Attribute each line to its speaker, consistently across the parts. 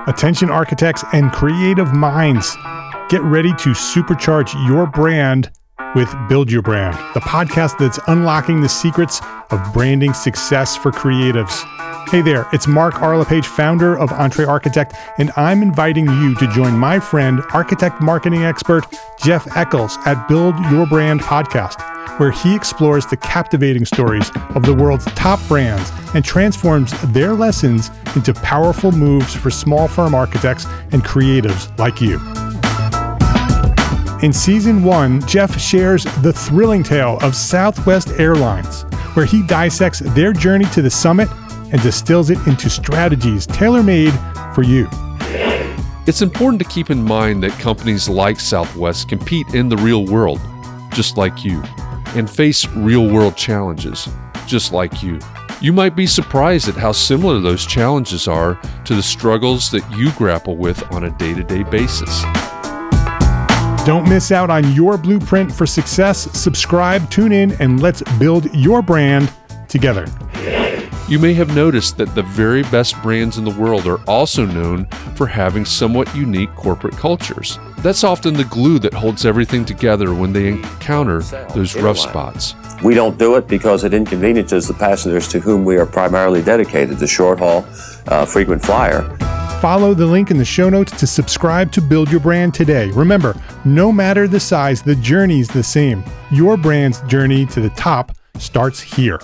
Speaker 1: Attention architects and creative minds, get ready to supercharge your brand with Build Your Brand, the podcast that's unlocking the secrets of branding success for creatives. Hey there, it's Mark R. LePage, founder of Entre Architect, and I'm inviting you to join my friend, architect marketing expert Jeff Eccles at Build Your Brand podcast, where he explores the captivating stories of the world's top brands and transforms their lessons into powerful moves for small firm architects and creatives like you. In season 1, Jeff shares the thrilling tale of Southwest Airlines, where he dissects their journey to the summit and distills it into strategies tailor-made for you.
Speaker 2: It's important to keep in mind that companies like Southwest compete in the real world, just like you, and face real-world challenges, just like you. You might be surprised at how similar those challenges are to the struggles that you grapple with on a day-to-day basis.
Speaker 1: Don't miss out on your blueprint for success. Subscribe, tune in, and let's build your brand together.
Speaker 2: You may have noticed that the very best brands in the world are also known for having somewhat unique corporate cultures. That's often the glue that holds everything together when they encounter those rough spots.
Speaker 3: We don't do it because it inconveniences the passengers to whom we are primarily dedicated, the short haul, frequent flyer.
Speaker 1: Follow the link in the show notes to subscribe to Build Your Brand today. Remember, no matter the size, the journey's the same. Your brand's journey to the top starts here.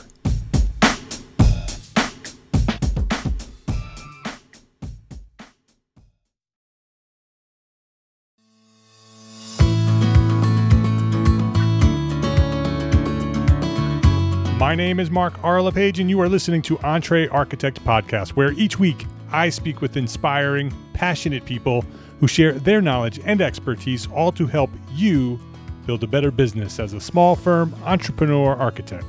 Speaker 1: My name is Mark R. LePage, and you are listening to Entre Architect Podcast, where each week I speak with inspiring, passionate people who share their knowledge and expertise, all to help you build a better business as a small firm entrepreneur architect.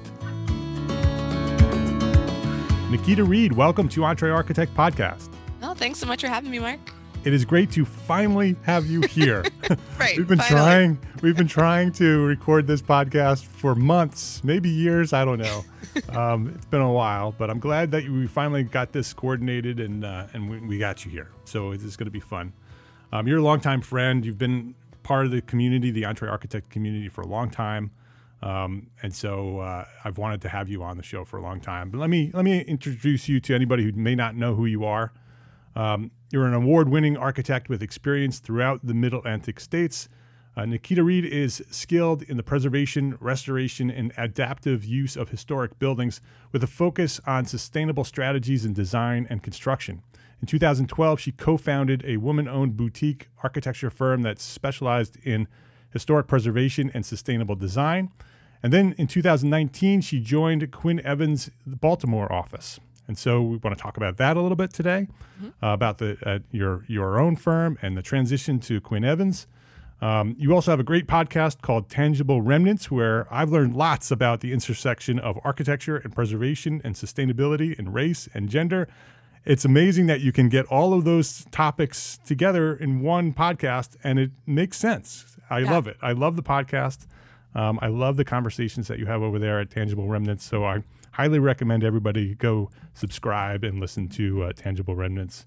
Speaker 1: Nikita Reed, welcome to Entre Architect Podcast.
Speaker 4: Oh, thanks so much for having me, Mark.
Speaker 1: It is great to finally have you here.
Speaker 4: Right.
Speaker 1: We've been trying to record this podcast for months, maybe years. I don't know. It's been a while, but I'm glad that we finally got this coordinated and we got you here. So this is going to be fun. You're a longtime friend. You've been part of the community, the Entre Architect community, for a long time. And so I've wanted to have you on the show for a long time. But let me introduce you to anybody who may not know who you are. You're an award-winning architect with experience throughout the Mid-Atlantic states. Nikita Reed is skilled in the preservation, restoration, and adaptive use of historic buildings with a focus on sustainable strategies in design and construction. In 2012, she co-founded a woman-owned boutique architecture firm that specialized in historic preservation and sustainable design. And then in 2019, she joined Quinn Evans' Baltimore office. And so we want to talk about that a little bit today, about your own firm and the transition to Quinn Evans. You also have a great podcast called Tangible Remnants, where I've learned lots about the intersection of architecture and preservation and sustainability and race and gender. It's amazing that you can get all of those topics together in one podcast, and it makes sense. I love it. I love the podcast. I love the conversations that you have over there at Tangible Remnants. So I highly recommend everybody go subscribe and listen to Tangible Remnants.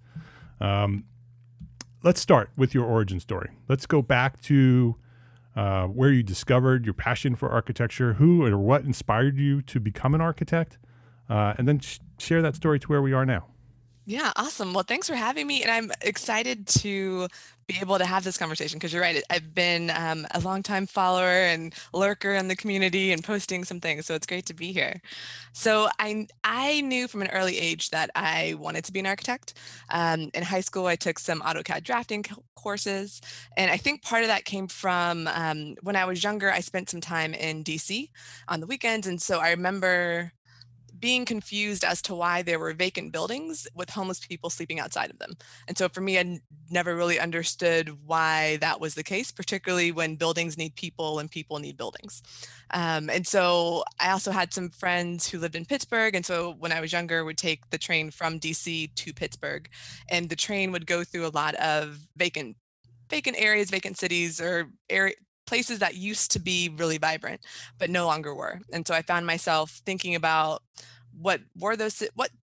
Speaker 1: Let's start with your origin story. Let's go back to where you discovered your passion for architecture, who or what inspired you to become an architect, and then share that story to where we are now.
Speaker 4: Yeah, awesome. Well, thanks for having me. And I'm excited to be able to have this conversation because you're right. I've been a longtime follower and lurker in the community and posting some things. So it's great to be here. So I knew from an early age that I wanted to be an architect. In high school, I took some AutoCAD drafting courses. And I think part of that came from when I was younger, I spent some time in DC on the weekends. And so I remember being confused as to why there were vacant buildings with homeless people sleeping outside of them. And so for me, I never really understood why that was the case, particularly when buildings need people and people need buildings. And so I also had some friends who lived in Pittsburgh. And so when I was younger, would take the train from DC to Pittsburgh, and the train would go through a lot of vacant areas, vacant cities, or places that used to be really vibrant, but no longer were. And so I found myself thinking about what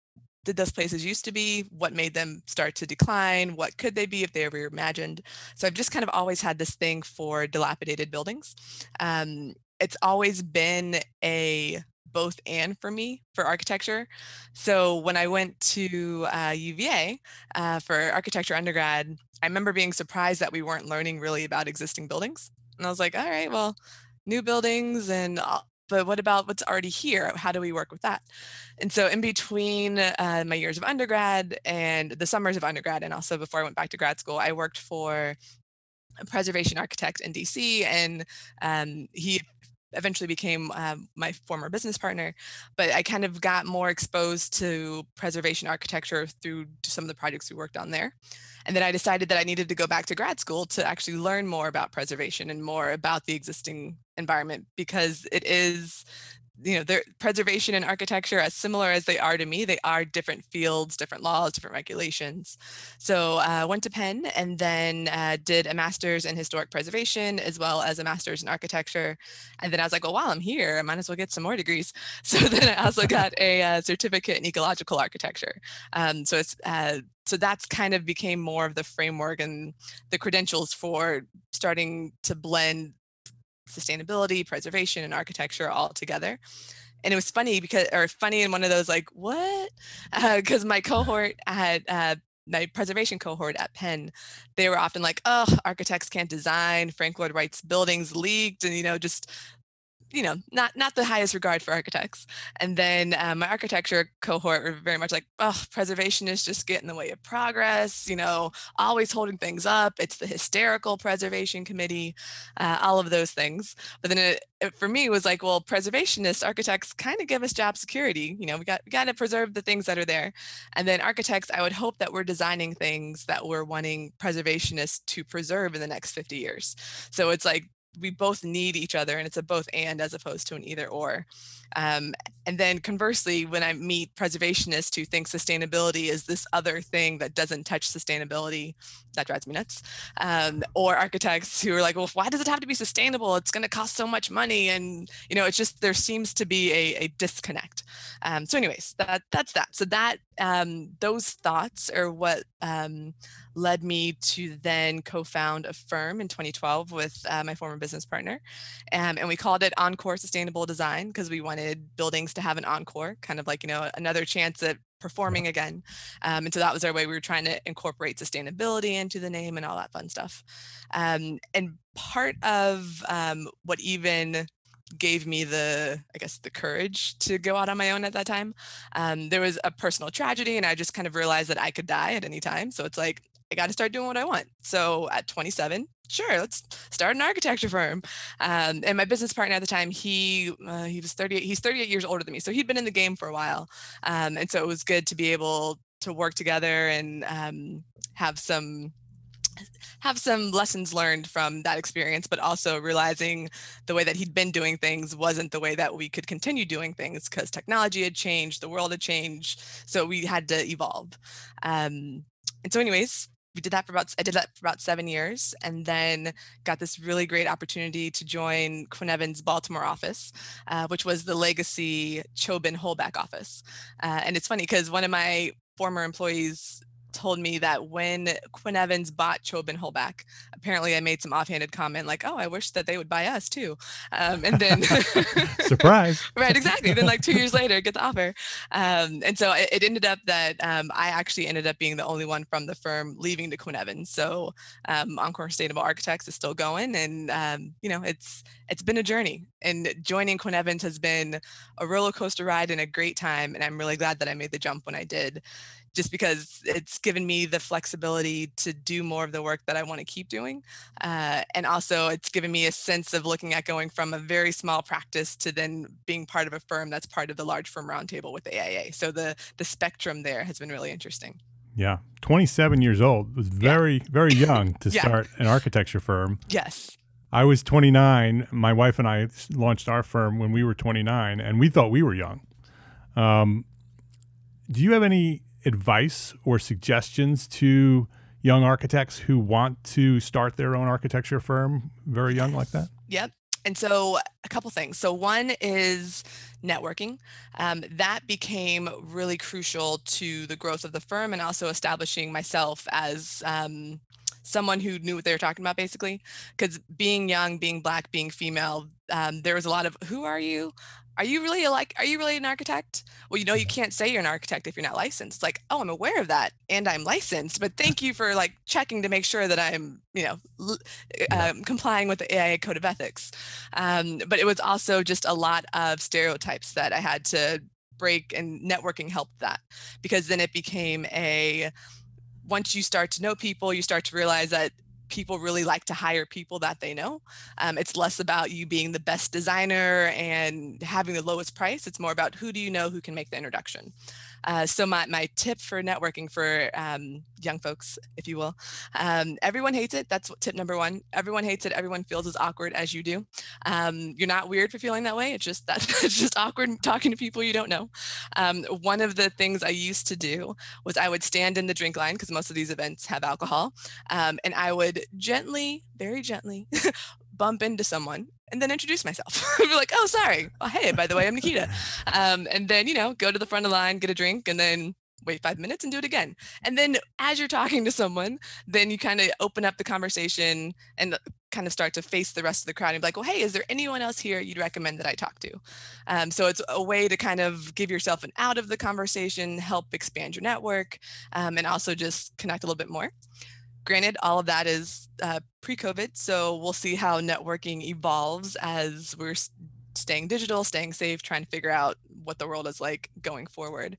Speaker 4: did those places used to be? What made them start to decline? What could they be if they were reimagined? So I've just kind of always had this thing for dilapidated buildings. It's always been a both and for me for architecture. So when I went to UVA for architecture undergrad, I remember being surprised that we weren't learning really about existing buildings. And I was like, all right, well, new buildings but what about what's already here? How do we work with that? And so in between my years of undergrad and the summers of undergrad, and also before I went back to grad school, I worked for a preservation architect in DC, and he eventually became my former business partner. But I kind of got more exposed to preservation architecture through some of the projects we worked on there. And then I decided that I needed to go back to grad school to actually learn more about preservation and more about the existing environment, because it is, preservation and architecture, as similar as they are to me, they are different fields, different laws, different regulations. So I went to Penn and then did a master's in historic preservation as well as a master's in architecture. And then I was like, well, while I'm here, I might as well get some more degrees. So then I also got a certificate in ecological architecture. So that's kind of became more of the framework and the credentials for starting to blend sustainability, preservation, and architecture all together. And it was funny in one of those, like, what? Because my cohort had my preservation cohort at Penn, they were often like, oh, architects can't design, Frank Lloyd Wright's buildings leaked, and just not the highest regard for architects. And then my architecture cohort were very much like, oh, preservation is just getting in the way of progress, always holding things up. It's the hysterical preservation committee, all of those things. But then it for me was like, well, preservationists, architects kind of give us job security. We got to preserve the things that are there. And then architects, I would hope that we're designing things that we're wanting preservationists to preserve in the next 50 years. So it's like, we both need each other, and it's a both and as opposed to an either or. And then conversely, when I meet preservationists who think sustainability is this other thing that doesn't touch sustainability, that drives me nuts. Or architects who are like, well, why does it have to be sustainable? It's going to cost so much money. And, it's just, there seems to be a disconnect. So anyways, that's that. So that, those thoughts are what led me to then co-found a firm in 2012 with my former business partner. And we called it Encore Sustainable Design because we wanted buildings to have an encore, kind of like, another chance at performing again. And so that was our way. We were trying to incorporate sustainability into the name and all that fun stuff. And part of what even gave me the courage to go out on my own at that time, there was a personal tragedy, and I just kind of realized that I could die at any time. So it's like, I got to start doing what I want. So at 27, sure, let's start an architecture firm. And my business partner at the time, he was 38. He's 38 years older than me, so he'd been in the game for a while. And so it was good to be able to work together and have some lessons learned from that experience, but also realizing the way that he'd been doing things wasn't the way that we could continue doing things, because technology had changed, the world had changed, so we had to evolve. And so anyways, I did that for about 7 years, and then got this really great opportunity to join Quinn Evans' Baltimore office, which was the legacy Chobin Holbach office. And it's funny because one of my former employees told me that when Quinn Evans bought Chobin Holbach, apparently I made some offhanded comment like, oh, I wish that they would buy us too. And then
Speaker 1: surprise.
Speaker 4: Right, exactly. Then like 2 years later, get the offer. And so it ended up that I actually ended up being the only one from the firm leaving to Quinn Evans. So Encore Sustainable Architects is still going, and it's been a journey. And joining Quinn Evans has been a roller coaster ride and a great time. And I'm really glad that I made the jump when I did, just because it's given me the flexibility to do more of the work that I want to keep doing. And also it's given me a sense of looking at going from a very small practice to then being part of a firm that's part of the large firm roundtable with AIA. So the spectrum there has been really interesting.
Speaker 1: Yeah. 27 years old was very, very young to start an architecture firm.
Speaker 4: Yes.
Speaker 1: I was 29. My wife and I launched our firm when we were 29, and we thought we were young. Do you have any advice or suggestions to young architects who want to start their own architecture firm very young like that?
Speaker 4: Yep. And so a couple things. So one is networking. That became really crucial to the growth of the firm and also establishing myself as someone who knew what they were talking about, basically. Because being young, being Black, being female, there was a lot of, who are you? Are you really an architect? Well, you can't say you're an architect if you're not licensed. It's like, oh, I'm aware of that and I'm licensed, but thank you for like checking to make sure that I'm, complying with the AIA Code of Ethics. But it was also just a lot of stereotypes that I had to break, and networking helped that, because then it became once you start to know people, you start to realize that people really like to hire people that they know. It's less about you being the best designer and having the lowest price. It's more about who do you know who can make the introduction. So my tip for networking for young folks, if you will, everyone hates it. That's tip number one. Everyone hates it. Everyone feels as awkward as you do. You're not weird for feeling that way. It's just it's just awkward talking to people you don't know. One of the things I used to do was I would stand in the drink line, because most of these events have alcohol, and I would gently, very gently, bump into someone and then introduce myself. Be like, oh, sorry. Oh, hey, by the way, I'm Nikita. And then, go to the front of the line, get a drink, and then wait 5 minutes and do it again. And then as you're talking to someone, then you kind of open up the conversation and kind of start to face the rest of the crowd and be like, well, hey, is there anyone else here you'd recommend that I talk to? So it's a way to kind of give yourself an out of the conversation, help expand your network, and also just connect a little bit more. Granted, all of that is pre-COVID, so we'll see how networking evolves as we're staying digital, staying safe, trying to figure out what the world is like going forward.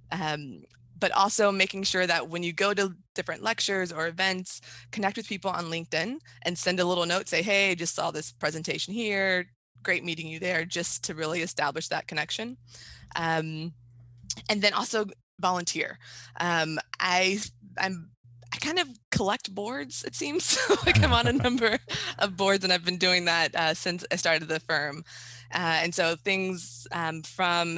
Speaker 4: But also making sure that when you go to different lectures or events, connect with people on LinkedIn and send a little note, say, hey, just saw this presentation here, great meeting you there, just to really establish that connection. And then also volunteer. I kind of collect boards, it seems. Like I'm on a number of boards, and I've been doing that since I started the firm. And so things from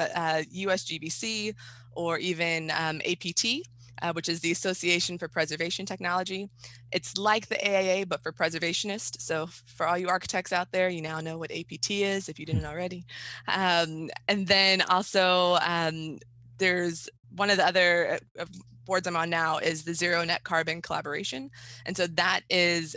Speaker 4: USGBC or even APT, which is the Association for Preservation Technology. It's like the AIA, but for preservationists. So for all you architects out there, you now know what APT is, if you didn't already. And then also there's one of the other boards I'm on now is the Zero Net Carbon Collaboration. And so that is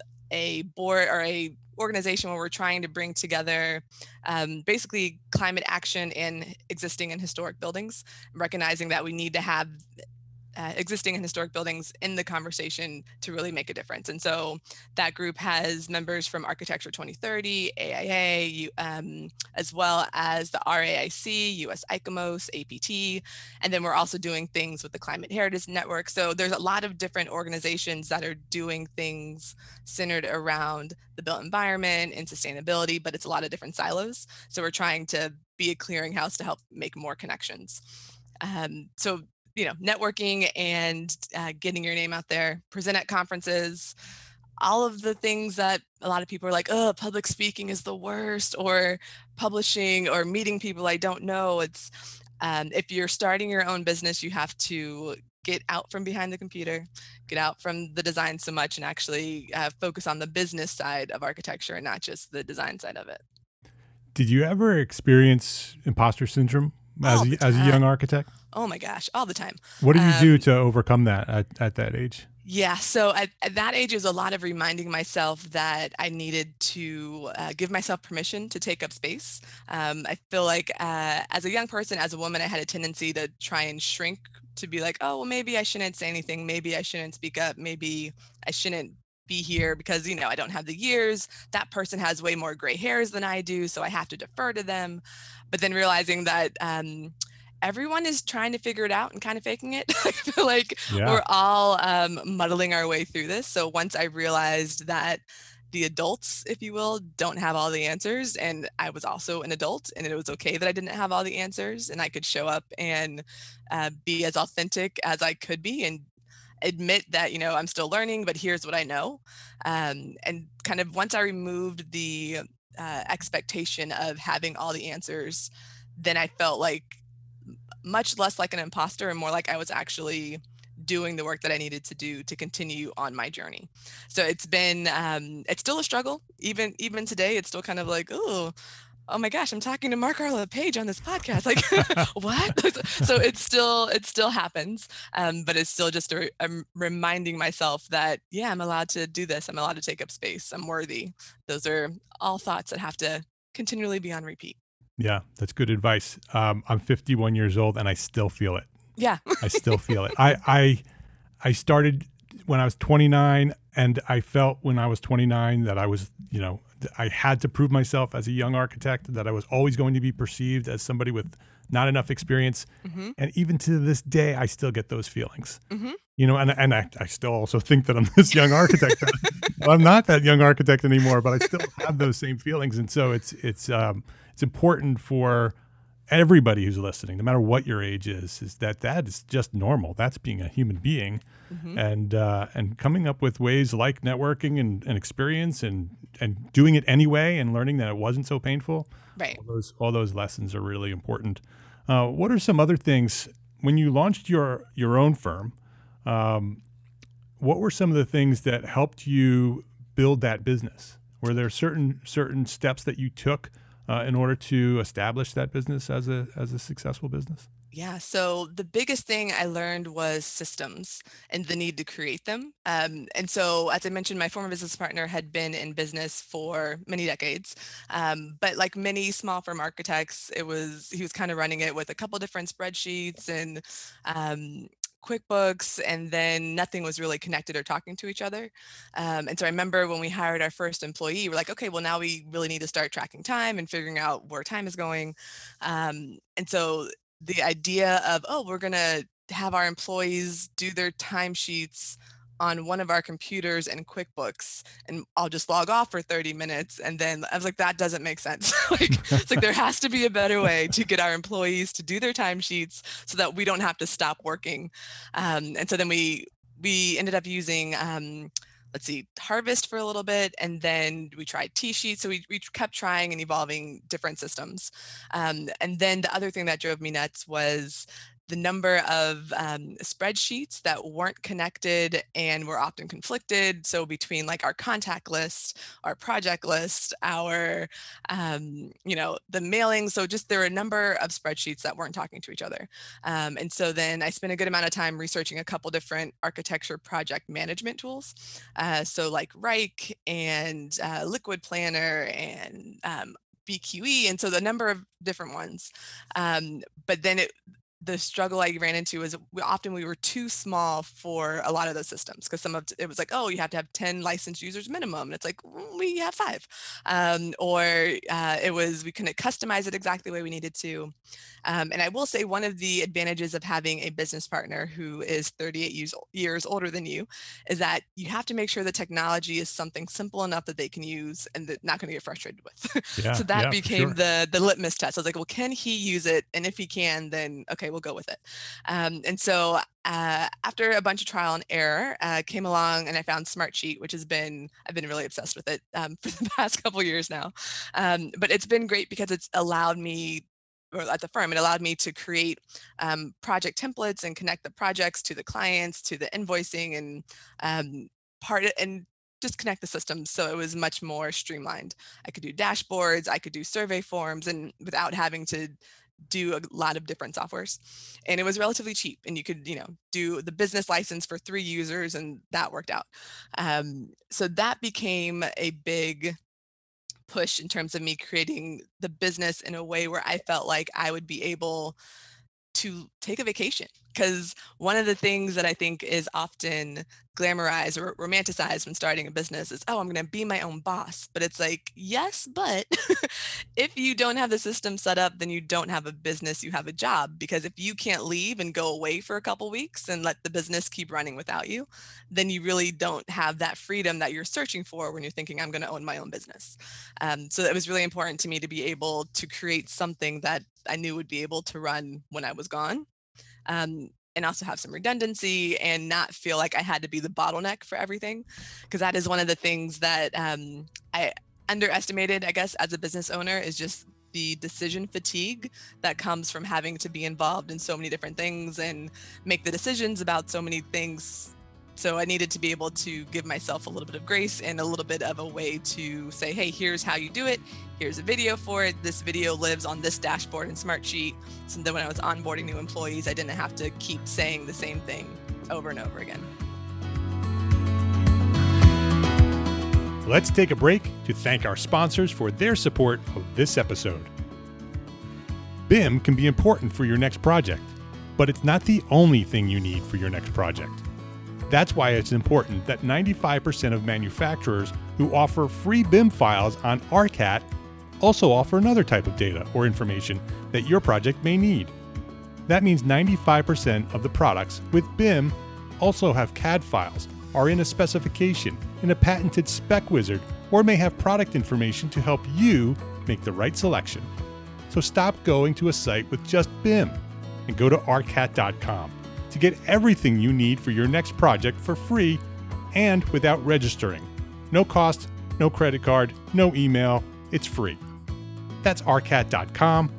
Speaker 4: a board or a organization where we're trying to bring together basically climate action in existing and historic buildings, recognizing that we need to have existing and historic buildings in the conversation to really make a difference. And so that group has members from Architecture 2030, AIA, as well as the RAIC, US ICOMOS, APT, and then we're also doing things with the Climate Heritage Network. So there's a lot of different organizations that are doing things centered around the built environment and sustainability, but it's a lot of different silos. So we're trying to be a clearinghouse to help make more connections. So networking and getting your name out there, present at conferences, all of the things that a lot of people are like, oh, public speaking is the worst, or publishing or meeting people I don't know. It's if you're starting your own business, you have to get out from behind the computer, get out from the design so much, and actually focus on the business side of architecture and not just the design side of it.
Speaker 1: Did you ever experience imposter syndrome as a young architect?
Speaker 4: Oh my gosh, all the time.
Speaker 1: What do you do to overcome that at that age?
Speaker 4: Yeah, so at that age, it was a lot of reminding myself that I needed to give myself permission to take up space. I feel like as a young person, as a woman, I had a tendency to try and shrink, to be like, oh, well, maybe I shouldn't say anything. Maybe I shouldn't speak up. Maybe I shouldn't be here because, I don't have the years. That person has way more gray hairs than I do, so I have to defer to them. But then realizing that everyone is trying to figure it out and kind of faking it. I feel like we're all muddling our way through this. So once I realized that the adults, if you will, don't have all the answers, and I was also an adult, and it was okay that I didn't have all the answers, and I could show up and be as authentic as I could be and admit that, I'm still learning, but here's what I know. And kind of once I removed the expectation of having all the answers, then I felt like much less like an imposter and more like I was actually doing the work that I needed to do to continue on my journey. So it's been, it's still a struggle. Even today, it's still kind of like, oh my gosh, I'm talking to Mark Arlo Page on this podcast. Like, what? So it still happens. But it's still just I'm reminding myself that, yeah, I'm allowed to do this. I'm allowed to take up space. I'm worthy. Those are all thoughts that have to continually be on repeat.
Speaker 1: Yeah, that's good advice. I'm 51 years old and I still feel it.
Speaker 4: Yeah.
Speaker 1: I still feel it. I started when I was 29, and I felt when I was 29 that I was, I had to prove myself as a young architect, that I was always going to be perceived as somebody with not enough experience.
Speaker 4: Mm-hmm.
Speaker 1: And even to this day, I still get those feelings.
Speaker 4: Mm-hmm.
Speaker 1: And I still also think that I'm this young architect. I'm not that young architect anymore, but I still have those same feelings. And so it's important for everybody who's listening, no matter what your age is that is just normal. That's being a human being. Mm-hmm. And coming up with ways like networking and experience and doing it anyway and learning that it wasn't so painful.
Speaker 4: Right.
Speaker 1: All those lessons are really important. What are some other things when you launched your own firm? What were some of the things that helped you build that business? Were there certain steps that you took in order to establish that business as a successful business?
Speaker 4: Yeah. So the biggest thing I learned was systems and the need to create them. And so, as I mentioned, my former business partner had been in business for many decades. But like many small firm architects, he was kind of running it with a couple different spreadsheets and QuickBooks, and then nothing was really connected or talking to each other. And so I remember when we hired our first employee, we're like, okay, well, now we really need to start tracking time and figuring out where time is going. And so the idea of, we're going to have our employees do their timesheets on one of our computers in QuickBooks, and I'll just log off for 30 minutes. And then I was like, that doesn't make sense. It's like there has to be a better way to get our employees to do their timesheets so that we don't have to stop working. And so then we ended up using Harvest for a little bit, and then we tried T-Sheets. So we kept trying and evolving different systems. And then the other thing that drove me nuts was the number of spreadsheets that weren't connected and were often conflicted. So between like our contact list, our project list, our, the mailing. So just there were a number of spreadsheets that weren't talking to each other. And so then I spent a good amount of time researching a couple different architecture project management tools. So like Wrike and Liquid Planner and BQE. And so the number of different ones. But then the struggle I ran into is we were too small for a lot of those systems, because it was like, you have to have 10 licensed users minimum. And it's like, we have 5. We couldn't customize it exactly the way we needed to. And I will say one of the advantages of having a business partner who is 38 years older than you is that you have to make sure the technology is something simple enough that they can use and that not going to get frustrated with. So that became the litmus test. I was like, well, can he use it? And if he can, then okay, we'll go with it. And so after a bunch of trial and error, came along and I found Smartsheet, which I've been really obsessed with it for the past couple years now. But it's been great because it's allowed me, or at the firm, it allowed me to create project templates and connect the projects to the clients, to the invoicing and just connect the systems. So it was much more streamlined. I could do dashboards, I could do survey forms, and without having to do a lot of different softwares. And it was relatively cheap, and you could, do the business license for 3 users, and that worked out. So that became a big push in terms of me creating the business in a way where I felt like I would be able to take a vacation. Because one of the things that I think is often glamorized or romanticized when starting a business is, I'm going to be my own boss. But it's like, yes, but if you don't have the system set up, then you don't have a business, you have a job. Because if you can't leave and go away for a couple weeks and let the business keep running without you, then you really don't have that freedom that you're searching for when you're thinking, I'm going to own my own business. So it was really important to me to be able to create something that I knew would be able to run when I was gone. And also have some redundancy and not feel like I had to be the bottleneck for everything. Because that is one of the things that I underestimated, I guess, as a business owner, is just the decision fatigue that comes from having to be involved in so many different things and make the decisions about so many things. So I needed to be able to give myself a little bit of grace and a little bit of a way to say, hey, here's how you do it. Here's a video for it. This video lives on this dashboard in Smartsheet. So that when I was onboarding new employees, I didn't have to keep saying the same thing over and over again.
Speaker 1: Let's take a break to thank our sponsors for their support of this episode. BIM can be important for your next project, but it's not the only thing you need for your next project. That's why it's important that 95% of manufacturers who offer free BIM files on ARCAT also offer another type of data or information that your project may need. That means 95% of the products with BIM also have CAD files, are in a specification, in a patented spec wizard, or may have product information to help you make the right selection. So stop going to a site with just BIM and go to arcat.com to get everything you need for your next project for free and without registering. No cost, no credit card, no email. It's free. That's arcat.com,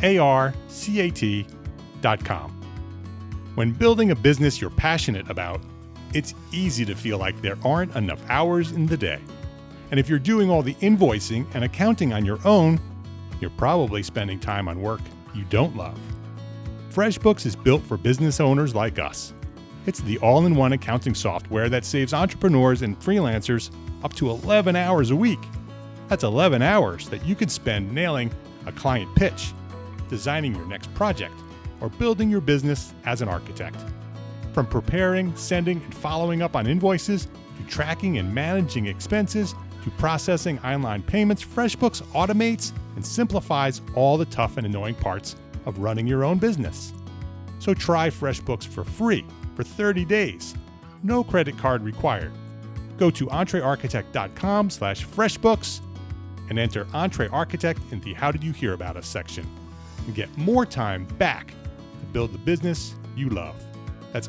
Speaker 1: ARCAT.com. When building a business you're passionate about, it's easy to feel like there aren't enough hours in the day. And if you're doing all the invoicing and accounting on your own, you're probably spending time on work you don't love. FreshBooks is built for business owners like us. It's the all-in-one accounting software that saves entrepreneurs and freelancers up to 11 hours a week. That's 11 hours that you could spend nailing a client pitch, designing your next project, or building your business as an architect. From preparing, sending, and following up on invoices, to tracking and managing expenses, to processing online payments, FreshBooks automates and simplifies all the tough and annoying parts of running your own business. So try FreshBooks for free for 30 days. No credit card required. Go to entrearchitect.com/FreshBooks and enter EntreArchitect in the How Did You Hear About Us section and get more time back to build the business you love. That's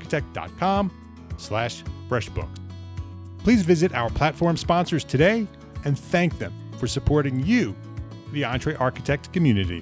Speaker 1: entrearchitect.com/FreshBooks. Please visit our platform sponsors today and thank them for supporting you, the EntreArchitect community.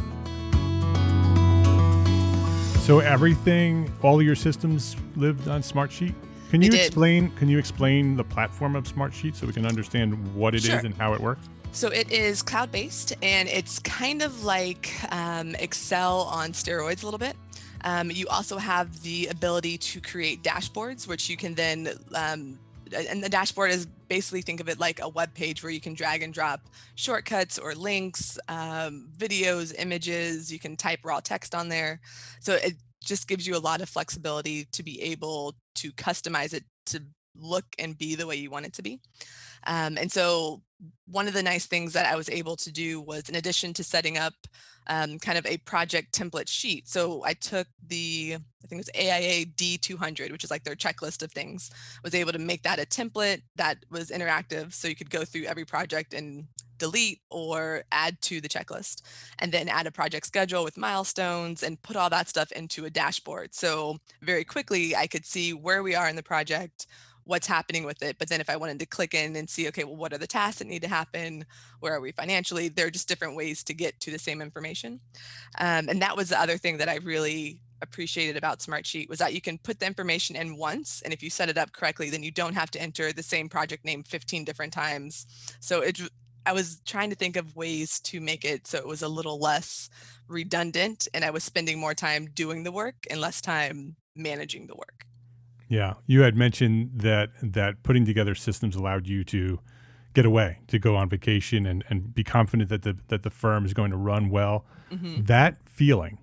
Speaker 1: So everything, all of your systems lived on Smartsheet? Can you explain the platform of Smartsheet so we can understand what it is and how it works?
Speaker 4: So it is cloud-based, and it's kind of like Excel on steroids a little bit. You also have the ability to create dashboards, which you can then, and the dashboard is basically, think of it like a web page where you can drag and drop shortcuts or links, videos, images. You can type raw text on there. So it just gives you a lot of flexibility to be able to customize it to look and be the way you want it to be. And so one of the nice things that I was able to do was, in addition to setting up kind of a project template sheet. So I took I think it was AIA D200, which is like their checklist of things, was able to make that a template that was interactive. So you could go through every project and delete or add to the checklist, and then add a project schedule with milestones and put all that stuff into a dashboard. So very quickly I could see where we are in the project, what's happening with it. But then if I wanted to click in and see, okay, well, what are the tasks that need to happen? Where are we financially? There are just different ways to get to the same information. And that was the other thing that I really appreciated about Smartsheet, was that you can put the information in once. And if you set it up correctly, then you don't have to enter the same project name 15 different times. So I was trying to think of ways to make it so it was a little less redundant, and I was spending more time doing the work and less time managing the work.
Speaker 1: Yeah, you had mentioned that putting together systems allowed you to get away, to go on vacation and be confident that the firm is going to run well. Mm-hmm. That feeling,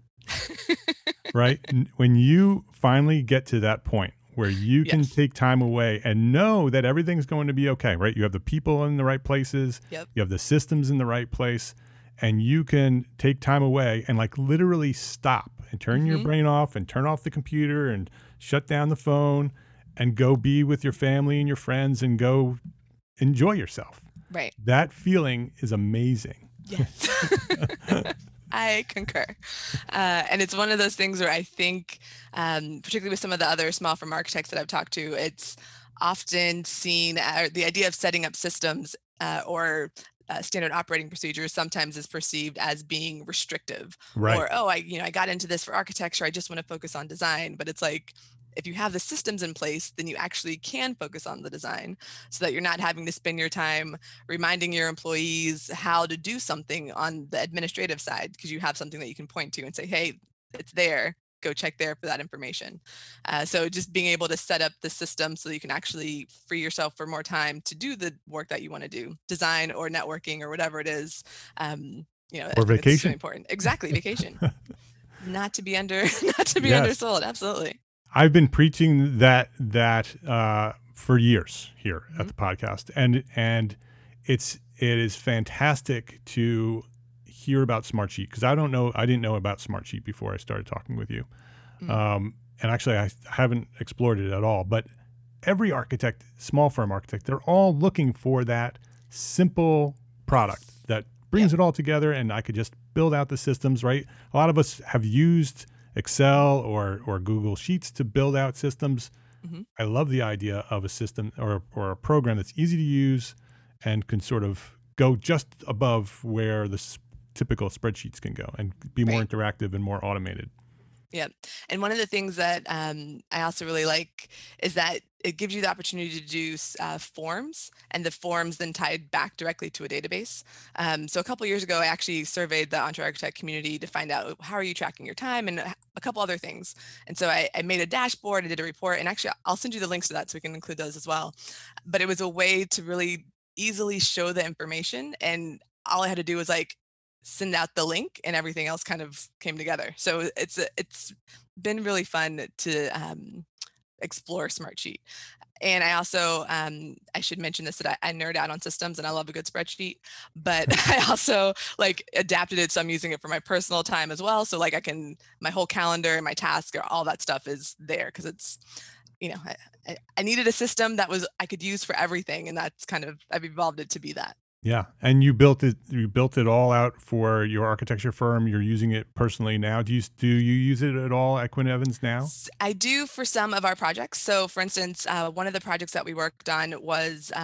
Speaker 1: right? When you finally get to that point where you can take time away and know that everything's going to be okay, right? You have the people in the right places, you have the systems in the right place, and you can take time away and like literally stop and turn your brain off and turn off the computer and shut down the phone and go be with your family and your friends and go enjoy yourself.
Speaker 4: Right.
Speaker 1: That feeling is amazing.
Speaker 4: Yes. I concur. And it's one of those things where I think, particularly with some of the other small firm architects that I've talked to, it's often seen, the idea of setting up systems or standard operating procedures sometimes is perceived as being restrictive,
Speaker 1: Right.
Speaker 4: or, oh, I got into this for architecture, I just want to focus on design. But it's like, if you have the systems in place, then you actually can focus on the design, so that you're not having to spend your time reminding your employees how to do something on the administrative side, because you have something that you can point to and say, hey, it's there, go check there for that information. So just being able to set up the system so that you can actually free yourself for more time to do the work that you want to do, design or networking or whatever it is.
Speaker 1: Or vacation.
Speaker 4: It's really important. Exactly, vacation. Not to be
Speaker 1: Yes.
Speaker 4: undersold. Absolutely.
Speaker 1: I've been preaching that for years here at the podcast, and it is fantastic to hear about Smartsheet, because I didn't know about Smartsheet before I started talking with you. And actually I haven't explored it at all, but every architect, small firm architect, they're all looking for that simple product that brings it all together, and I could just build out the systems, right? A lot of us have used Excel or Google Sheets to build out systems. I love the idea of a system or a program that's easy to use and can sort of go just above where the typical spreadsheets can go and be more interactive and more automated.
Speaker 4: Yeah. And one of the things that I also really like is that it gives you the opportunity to do forms, and the forms then tied back directly to a database. So a couple of years ago, I actually surveyed the Entre Architect community to find out, how are you tracking your time, and a couple other things. And so I made a dashboard, I did a report, and actually I'll send you the links to that so we can include those as well. But it was a way to really easily show the information, and all I had to do was like send out the link, and everything else kind of came together. So it's been really fun to explore Smartsheet. And I also, I should mention this, that I nerd out on systems and I love a good spreadsheet, but I also like adapted it. So I'm using it for my personal time as well. So like my whole calendar and my task, or all that stuff is there, because it's, I needed a system that I could use for everything. And that's I've evolved it to be that.
Speaker 1: Yeah, and you built it all out for your architecture firm. You're using it personally now. Do you use it at all at Quinn Evans now?
Speaker 4: I do for some of our projects. So for instance, one of the projects that we worked on was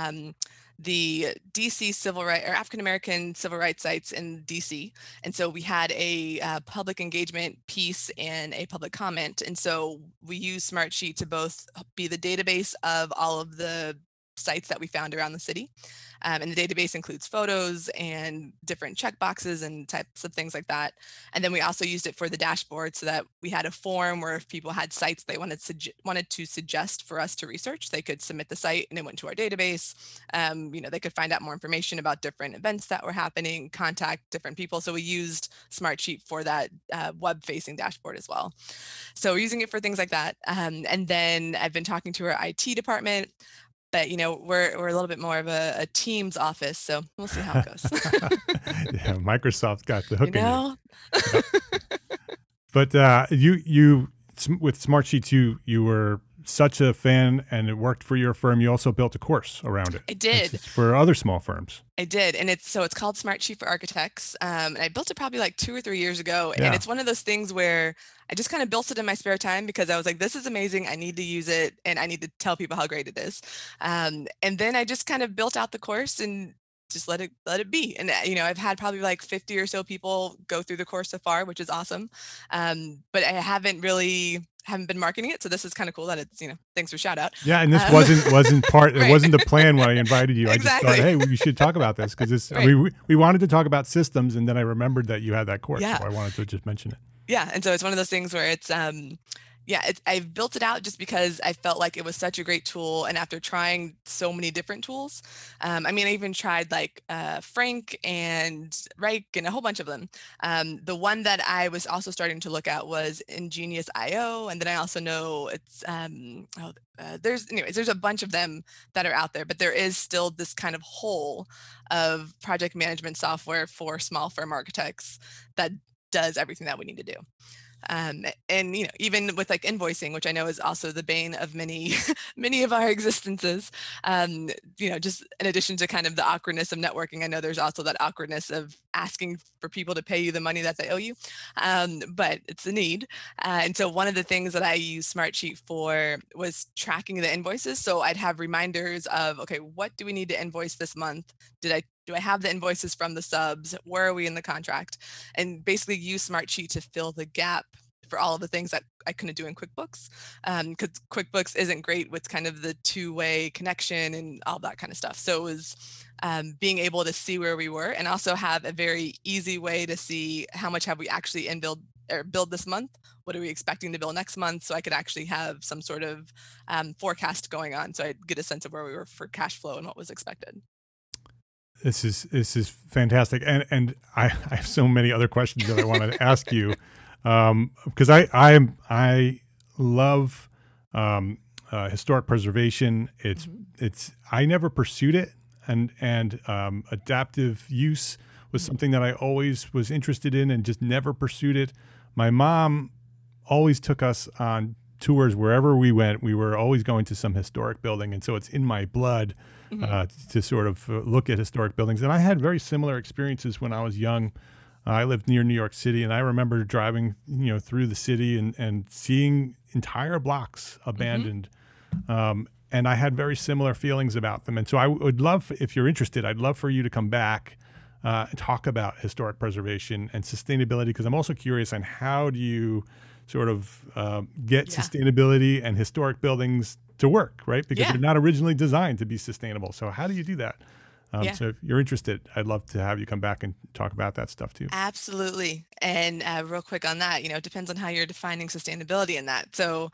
Speaker 4: the DC civil rights, or African American civil rights sites in DC. And so we had a public engagement piece and a public comment. And so we used Smartsheet to both be the database of all of the sites that we found around the city. And the database includes photos and different checkboxes and types of things like that. And then we also used it for the dashboard, so that we had a form where if people had sites they wanted to suggest for us to research, they could submit the site and it went to our database. They could find out more information about different events that were happening, contact different people. So we used Smartsheet for that web-facing dashboard as well. So we're using it for things like that. And then I've been talking to our IT department. But we're a little bit more of a Teams office, so we'll see how it goes.
Speaker 1: Yeah, Microsoft got the hook in you.
Speaker 4: Yep.
Speaker 1: But you with Smartsheets, you were such a fan, and it worked for your firm. You also built a course around it.
Speaker 4: I did.
Speaker 1: It's for other small firms.
Speaker 4: I did, and it's called Smartsheet for Architects. And I built it probably like 2 or 3 years ago,
Speaker 1: Yeah.
Speaker 4: and it's one of those things where I just kind of built it in my spare time, because I was like, this is amazing. I need to use it, and I need to tell people how great it is. And then I just kind of built out the course and just let it be. And I've had probably like 50 or so people go through the course so far, which is awesome. But I haven't been marketing it, so this is kind of cool that it's thanks for shout out.
Speaker 1: Yeah, and this wasn't part. It
Speaker 4: Right.
Speaker 1: wasn't the plan when I invited you.
Speaker 4: Exactly.
Speaker 1: I just thought, hey, we should talk about this, because
Speaker 4: Right.
Speaker 1: we wanted to talk about systems, and then I remembered that you had that course,
Speaker 4: Yeah.
Speaker 1: so I wanted to just mention it.
Speaker 4: Yeah, and so it's one of those things where it's I've built it out just because I felt like it was such a great tool, and after trying so many different tools, I even tried like Frank and Reich and a whole bunch of them. The one that I was also starting to look at was Ingenious.io, and then I also know it's there's a bunch of them that are out there, but there is still this kind of hole of project management software for small firm architects that does everything that we need to do. And even with like invoicing, which I know is also the bane of many of our existences, just in addition to kind of the awkwardness of networking, I know there's also that awkwardness of asking for people to pay you the money that they owe you, but it's a need. And so one of the things that I used Smartsheet for was tracking the invoices. So I'd have reminders of, okay, what do we need to invoice this month? Did I Do I have the invoices from the subs? Where are we in the contract? And basically use Smartsheet to fill the gap for all of the things that I couldn't do in QuickBooks, because QuickBooks isn't great with kind of the two-way connection and all that kind of stuff. So it was being able to see where we were, and also have a very easy way to see how much have we actually billed this month. What are we expecting to bill next month? So I could actually have some sort of forecast going on, so I'd get a sense of where we were for cash flow and what was expected.
Speaker 1: This is fantastic, and I have so many other questions that I wanted to ask you. Because I love historic preservation. I never pursued it, and adaptive use was something that I always was interested in and just never pursued it. My mom always took us on tours wherever we went. We were always going to some historic building, and so it's in my blood to sort of look at historic buildings. And I had very similar experiences when I was young. I lived near New York City, and I remember driving, through the city and seeing entire blocks abandoned. And I had very similar feelings about them. And so I would love, if you're interested, I'd love for you to come back and talk about historic preservation and sustainability, because I'm also curious on how do you sort of get sustainability and historic buildings to work, right? Because they're not originally designed to be sustainable. So how do you do that? So if you're interested, I'd love to have you come back and talk about that stuff too.
Speaker 4: Absolutely. And real quick on that, it depends on how you're defining sustainability in that. So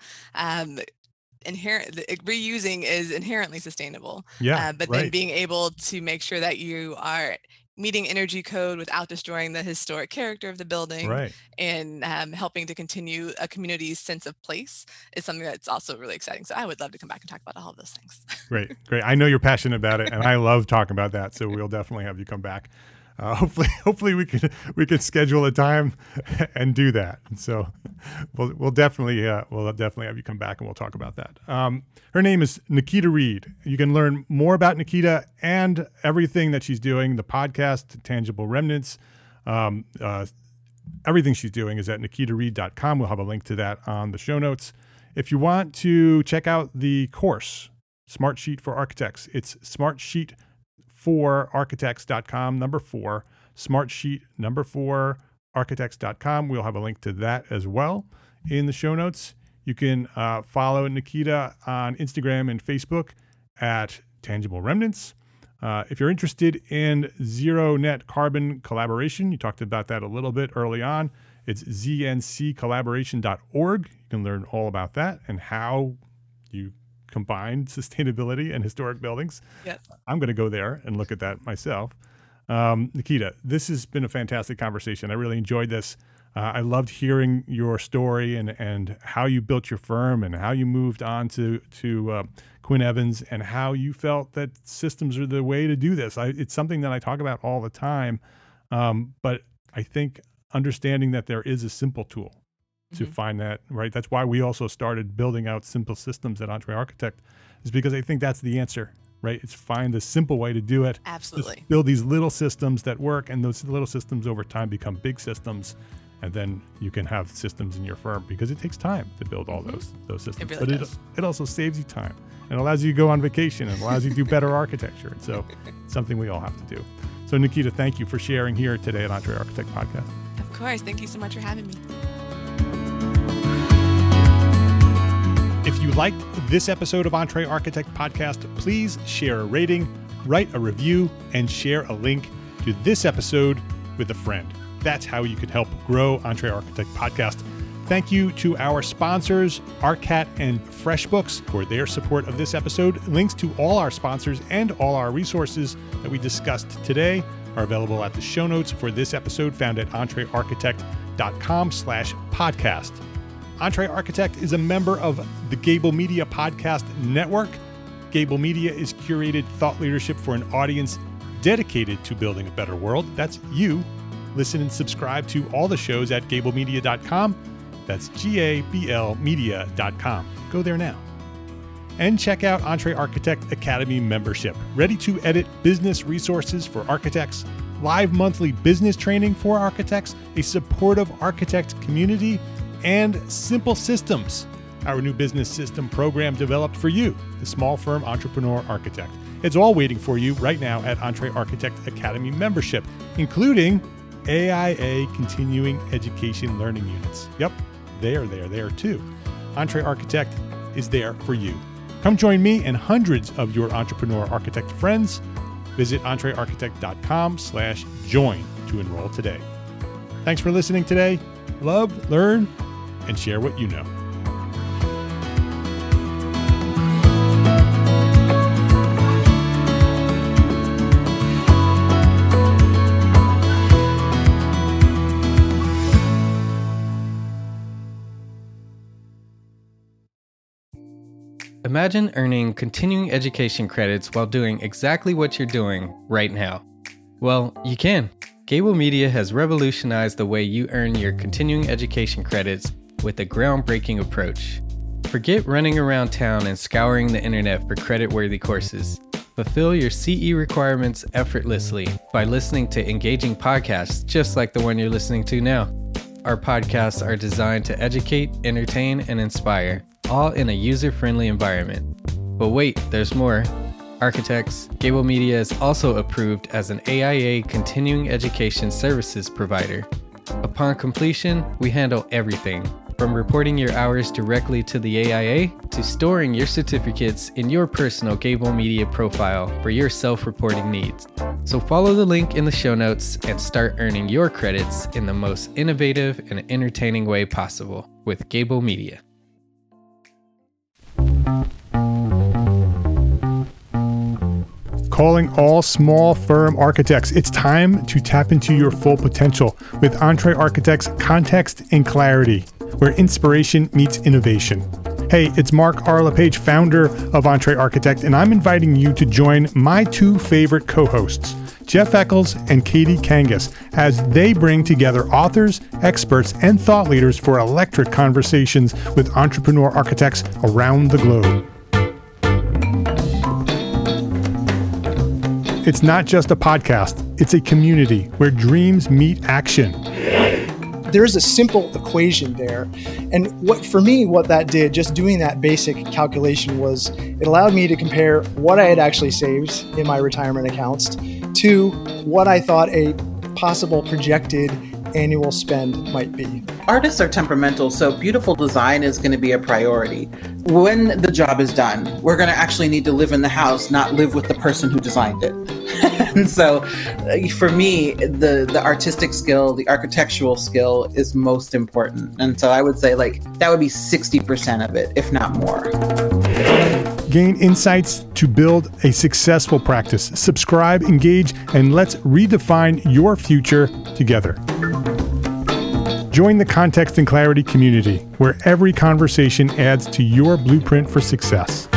Speaker 4: reusing is inherently sustainable. But then being able to make sure that you are meeting energy code without destroying the historic character of the building, and helping to continue a community's sense of place is something that's also really exciting. So I would love to come back and talk about all of those things. Great.
Speaker 1: I know you're passionate about it, and I love talking about that. So we'll definitely have you come back. Hopefully we can schedule a time and do that. And so we'll definitely have you come back and we'll talk about that. Her name is Nikita Reed. You can learn more about Nikita and everything that she's doing, the podcast, Tangible Remnants, everything she's doing is at nikitareed.com. We'll have a link to that on the show notes. If you want to check out the course, Smartsheet for Architects, it's smartsheet4architects.com, number 4, Smartsheet, number 4, architects.com. We'll have a link to that as well in the show notes. You can follow Nikita on Instagram and Facebook at Tangible Remnants. If you're interested in zero net carbon collaboration, you talked about that a little bit early on. It's znccollaboration.org. You can learn all about that and how you combine sustainability and historic buildings.
Speaker 4: Yep.
Speaker 1: I'm going to go there and look at that myself. Nikita, this has been a fantastic conversation. I really enjoyed this. I loved hearing your story and how you built your firm and how you moved on to Quinn Evans and how you felt that systems are the way to do this. It's something that I talk about all the time, but I think understanding that there is a simple tool to find that, right? That's why we also started building out simple systems at EntreArchitect, is because I think that's the answer, right? It's find the simple way to do it.
Speaker 4: Absolutely.
Speaker 1: Just build these little systems that work, and those little systems over time become big systems, and then you can have systems in your firm, because it takes time to build all those systems.
Speaker 4: It really does.
Speaker 1: It also saves you time and allows you to go on vacation and allows you to do better architecture. And so it's something we all have to do. So Nikita, thank you for sharing here today at EntreArchitect Podcast.
Speaker 4: Of course. Thank you so much for having me.
Speaker 1: If you liked this episode of EntreArchitect Podcast, please share a rating, write a review, and share a link to this episode with a friend. That's how you could help grow EntreArchitect Podcast. Thank you to our sponsors, ARCAT and FreshBooks, for their support of this episode. Links to all our sponsors and all our resources that we discussed today are available at the show notes for this episode, found at entrearchitect.com/podcast. EntreArchitect is a member of the Gable Media Podcast Network. Gable Media is curated thought leadership for an audience dedicated to building a better world. That's you. Listen and subscribe to all the shows at gablemedia.com. That's GABLmedia.com. Go there now. And check out EntreArchitect Academy membership. Ready to edit business resources for architects, live monthly business training for architects, a supportive architect community, and simple systems our new business system program developed for you, the small firm entrepreneur architect. It's all waiting for you right now at EntreArchitect Academy membership, including AIA Continuing Education Learning Units. Yep, they are there too. EntreArchitect is there for you. Come join me and hundreds of your entrepreneur architect friends. Visit entrearchitect.com/join to enroll today. Thanks for listening today. Love, learn, and share what you know.
Speaker 5: Imagine earning continuing education credits while doing exactly what you're doing right now. Well, you can. Gable Media has revolutionized the way you earn your continuing education credits with a groundbreaking approach. Forget running around town and scouring the internet for credit-worthy courses. Fulfill your CE requirements effortlessly by listening to engaging podcasts just like the one you're listening to now. Our podcasts are designed to educate, entertain, and inspire, all in a user-friendly environment. But wait, there's more. Architects, Gable Media is also approved as an AIA Continuing Education Services provider. Upon completion, we handle everything, from reporting your hours directly to the AIA to storing your certificates in your personal Gable Media profile for your self-reporting needs. So follow the link in the show notes and start earning your credits in the most innovative and entertaining way possible with Gable Media.
Speaker 1: Calling all small firm architects. It's time to tap into your full potential with EntreArchitect's Context and Clarity, where inspiration meets innovation. Hey, it's Mark R. LePage, founder of EntreArchitect, and I'm inviting you to join my two favorite co-hosts, Jeff Eccles and Katie Kangas, as they bring together authors, experts, and thought leaders for electric conversations with entrepreneur architects around the globe. It's not just a podcast, it's a community where dreams meet action.
Speaker 6: There's a simple equation there. And what that did, just doing that basic calculation, was it allowed me to compare what I had actually saved in my retirement accounts to what I thought a possible projected annual spend might be.
Speaker 7: Artists are temperamental, so beautiful design is going to be a priority. When the job is done, we're going to actually need to live in the house, not live with the person who designed it. And so for me, the artistic skill, the architectural skill is most important. And so I would say that would be 60% of it, if not more.
Speaker 1: Gain insights to build a successful practice. Subscribe, engage, and let's redefine your future together. Join the Context and Clarity community, where every conversation adds to your blueprint for success.